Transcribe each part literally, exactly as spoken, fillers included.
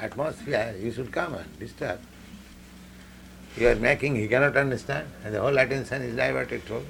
atmosphere, you should come and disturb. You are making, he cannot understand, and the whole attention is diverted to.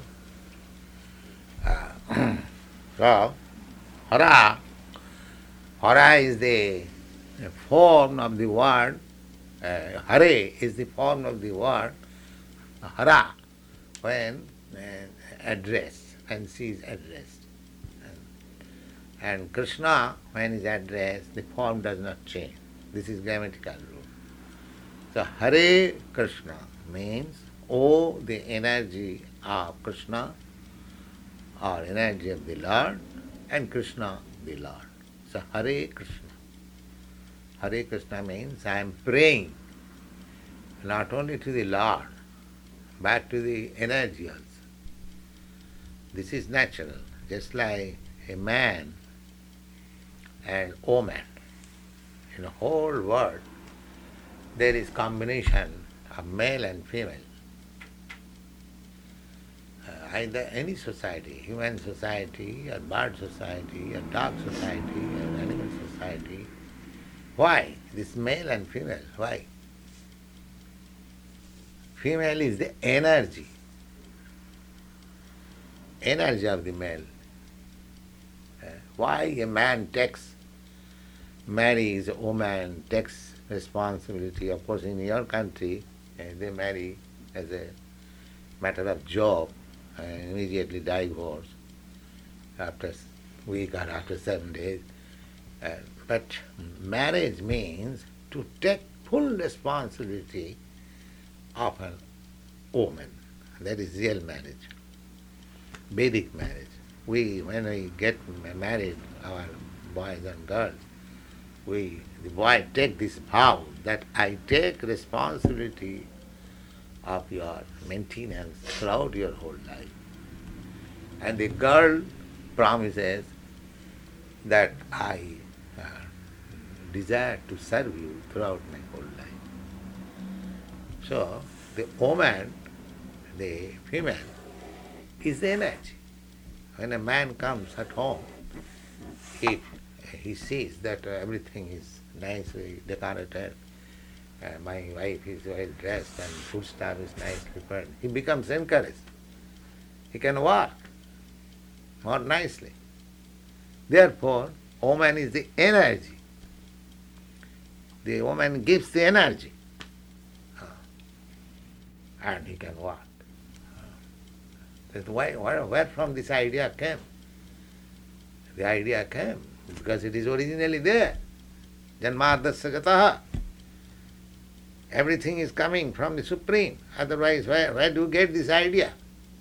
Uh, so, hara, hara is the form of the word, uh, hare is the form of the word, hara, when uh, addressed, when she is addressed. And, and Krishna, when is addressed, the form does not change. This is grammatical rule. So, Hare Krishna means, oh, the energy of Krishna, or energy of the Lord, and Krishna the Lord. So, Hare Krishna. Hare Krishna means I am praying not only to the Lord, but to the energy also. This is natural, just like a man and woman. In the whole world, there is combination of male and female. Uh, either any society, human society, or bird society, or dog society, or animal society. Why? This male and female, why? Female is the energy, energy of the male. Uh, why a man takes, marries a woman, takes responsibility. Of course, in your country, uh, they marry as a matter of job and immediately divorce after a week or after seven days. Uh, but marriage means to take full responsibility of a woman. That is real marriage, Vedic marriage. We, when we get married, our boys and girls, we, the boy take this vow that I take responsibility of your maintenance throughout your whole life. And the girl promises that I uh, desire to serve you throughout my whole life. So, the woman, the female, is the energy. When a man comes at home, if he sees that uh, everything is nicely decorated, uh, my wife is well dressed and food stuff is nicely prepared, he becomes encouraged. He can work more nicely. Therefore, woman is the energy. The woman gives the energy. Uh, and he can work. Uh, that's why, where, where from this idea came? The idea came because it is originally there. Janmadasya gataha. Everything is coming from the Supreme. Otherwise, where, where do you get this idea?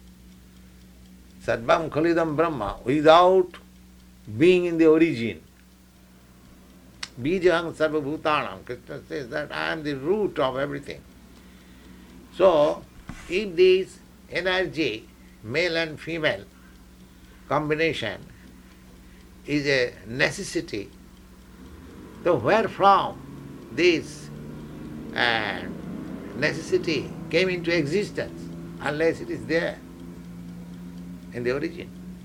Sarvam khalidam Brahma, without being in the origin. Bijaham sarva bhutanam. Krishna says that I am the root of everything. So, if this energy, male and female combination, is a necessity, so where from this uh, necessity came into existence, unless it is there in the origin?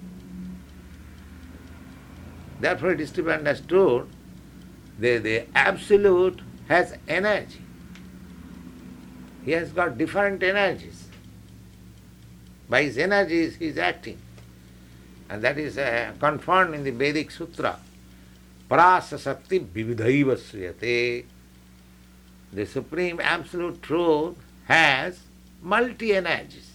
Therefore it is to be understood that the Absolute has energy. He has got different energies. By his energies he is acting. And that is uh, confirmed in the Vedic Sutra. Prasa Sakti Vividhaiva Sriyate. The Supreme Absolute Truth has multi-energies.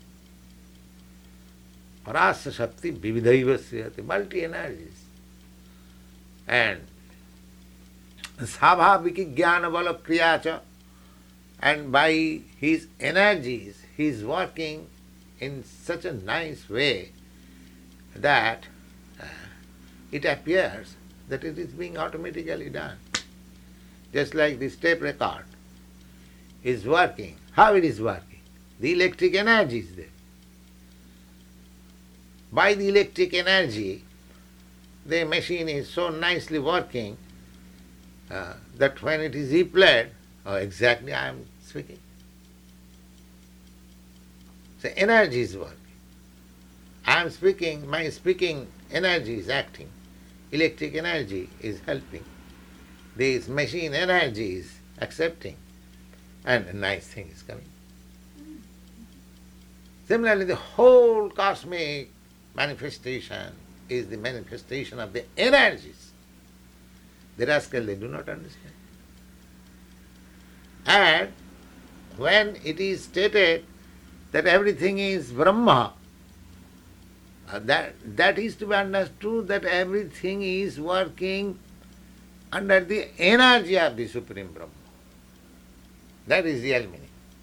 Prasa Sakti Vividhaiva Sriyate. Multi-energies. And Sabhaviki Jnana Bala Kriyacha. And by his energies he is working in such a nice way that uh, it appears that it is being automatically done. Just like this tape record is working. How it is working? The electric energy is there. By the electric energy, the machine is so nicely working uh, that when it is replayed, oh, exactly I am speaking. So energy is working. I am speaking, my speaking energy is acting. Electric energy is helping. this machine energy is accepting, and a nice thing is coming. Similarly, the whole cosmic manifestation is the manifestation of the energies. The rascal, they do not understand. And when it is stated that everything is Brahma, uh, that, that is to be understood that everything is working under the energy of the Supreme Brahma. That is real meaning.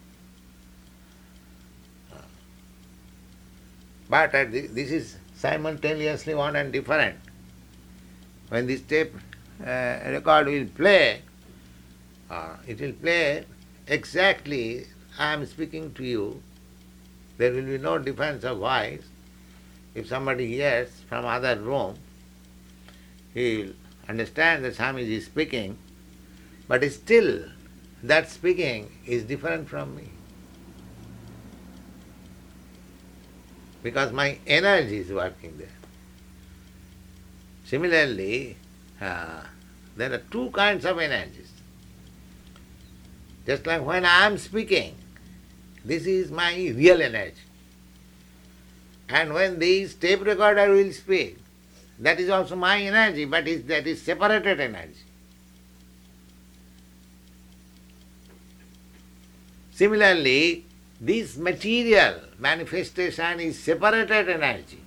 But at the, this is simultaneously one and different. When this tape uh, record will play, uh, it will play exactly, I am speaking to you. There will be no difference of voice. If somebody hears from other room, he will understand that Swamiji is speaking, but still that speaking is different from me. Because my energy is working there. Similarly, uh, there are two kinds of energies. Just like when I am speaking, this is my real energy. And when this tape recorder will speak, that is also my energy, but is, that is separated energy. Similarly, this material manifestation is separated energy.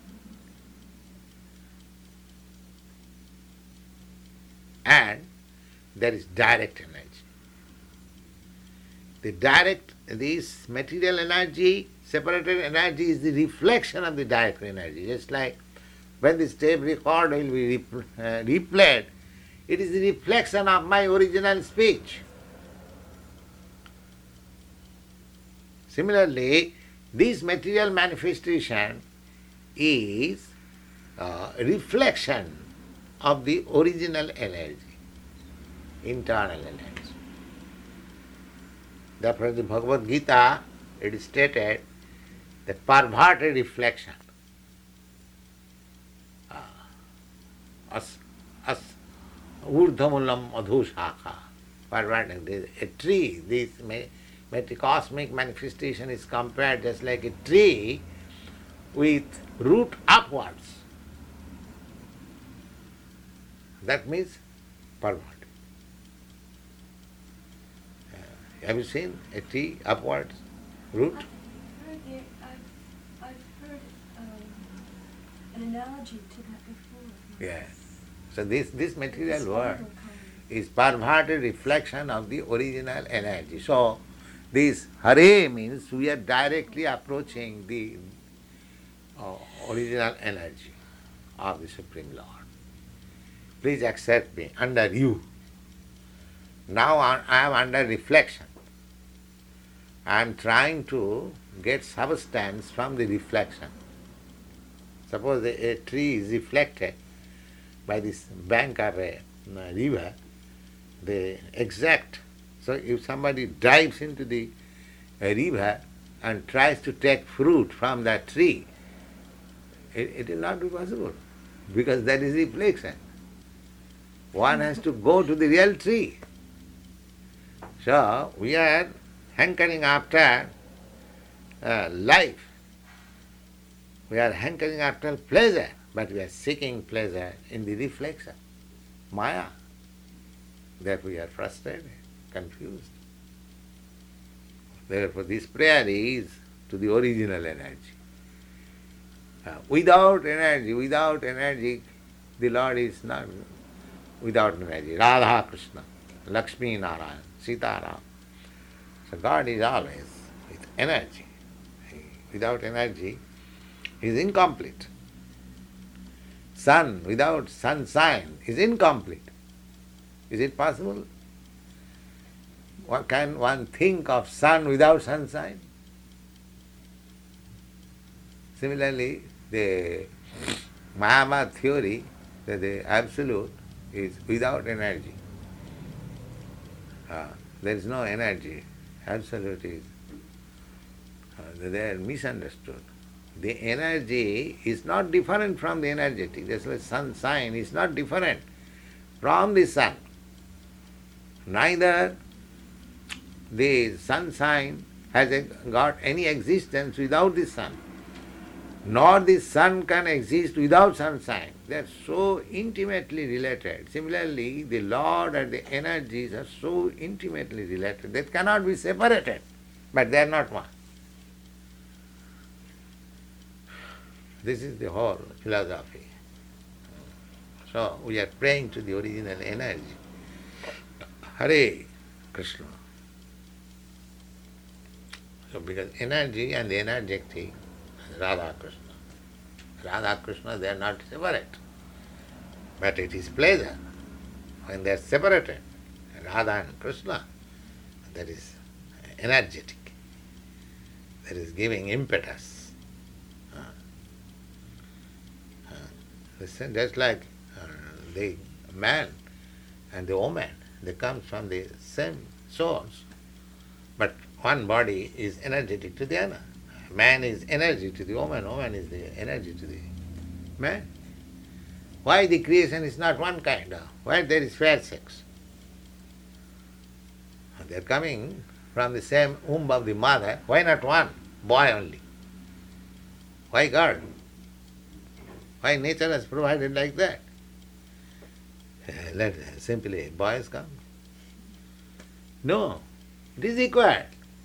And there is direct energy. The direct, this material energy, separated energy is the reflection of the direct energy. Just like when this tape record will be rep- uh, replayed, it is the reflection of my original speech. Similarly, this material manifestation is a reflection of the original energy, internal energy. Therefore, in the Bhagavad Gita, it is stated that perverted reflection, uh, as, as urdhamulam adhushaka, perverted, a tree, this may, But the cosmic manifestation is compared just like a tree with root upwards. That means pervert. Uh, have you seen a tree upwards, root? I've heard, the, I've, I've heard um, an analogy to that before. Yes. So this, this material This world kind. is perverted reflection of the original energy. So this Hare means we are directly approaching the uh, original energy of the Supreme Lord. Please accept me under you. Now I am under reflection. I am trying to get substance from the reflection. Suppose a, a tree is reflected by this bank of a uh, river, the exact. So if somebody dives into the uh, river and tries to take fruit from that tree, it, it will not be possible because that is reflection. One has to go to the real tree. So we are hankering after uh, life. We are hankering after pleasure, but we are seeking pleasure in the reflection, Maya. Therefore we are frustrated, confused. Therefore this prayer is to the original energy. Uh, without energy, without energy, the Lord is not without energy. Radha Krishna, Lakshmi Narayan, Sita Ram. So God is always with energy. Without energy, he is incomplete. Sun without sunshine is incomplete. Is it possible? What can one think of sun without sunshine? Similarly, the Mayavad theory that the absolute is without energy. Uh, there is no energy. Absolute is. Uh, they are misunderstood. The energy is not different from the energetic. That's why sunshine is not different from the sun. Neither the sunshine has a- got any existence without the sun, nor the sun can exist without sunshine. They are so intimately related. Similarly, the Lord and the energies are so intimately related. They cannot be separated, but they are not one. This is the whole philosophy. So we are praying to the original energy. Hare Krishna. So because energy and the energetic, Radha Krishna. Radha Krishna, they are not separate. But it is pleasure when they are separated. Radha and Krishna, that is energetic. That is giving impetus. Uh, uh, listen, just like uh, the man and the woman, they come from the same source, but one body is energetic to the other. Man is energy to the woman, woman is the energy to the man. Why the creation is not one kind? Why there is fair sex? They are coming from the same womb of the mother. Why not one? Boy only. Why God? Why nature has provided like that? Let simply boys come. No, it is required.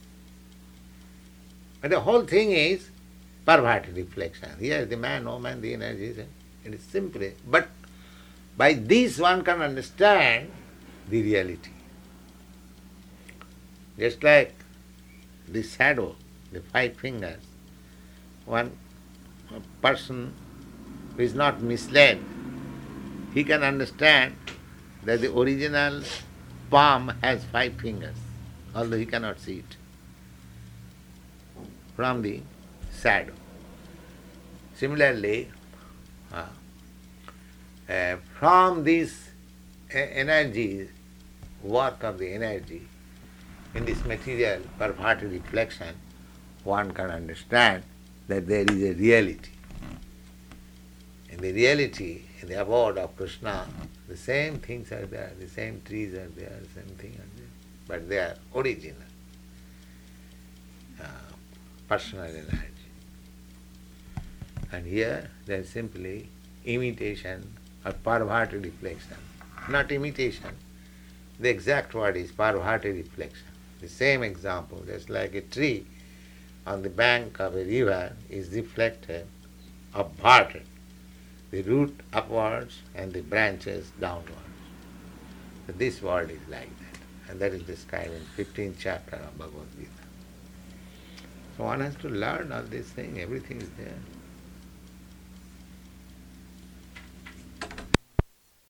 But the whole thing is perverted reflection. Here the man, woman, the energy, it is simply. But by this one can understand the reality. Just like the shadow, the five fingers, one person who is not misled, he can understand that the original palm has five fingers, although he cannot see it from the shadow. Similarly, uh, uh, from this uh, energy, work of the energy, in this material perverted reflection, one can understand that there is a reality. In the reality, in the abode of Krishna, the same things are there, the same trees are there, the same thing are there, but they are original, uh, personal energy. And here there is simply imitation or perverted reflection. Not imitation, the exact word is perverted reflection. The same example, just like a tree on the bank of a river is reflected, upwards, the root upwards and the branches downwards. So this world is like that, and that is described in fifteenth chapter of Bhagavad Gita. So one has to learn all this thing, everything is there.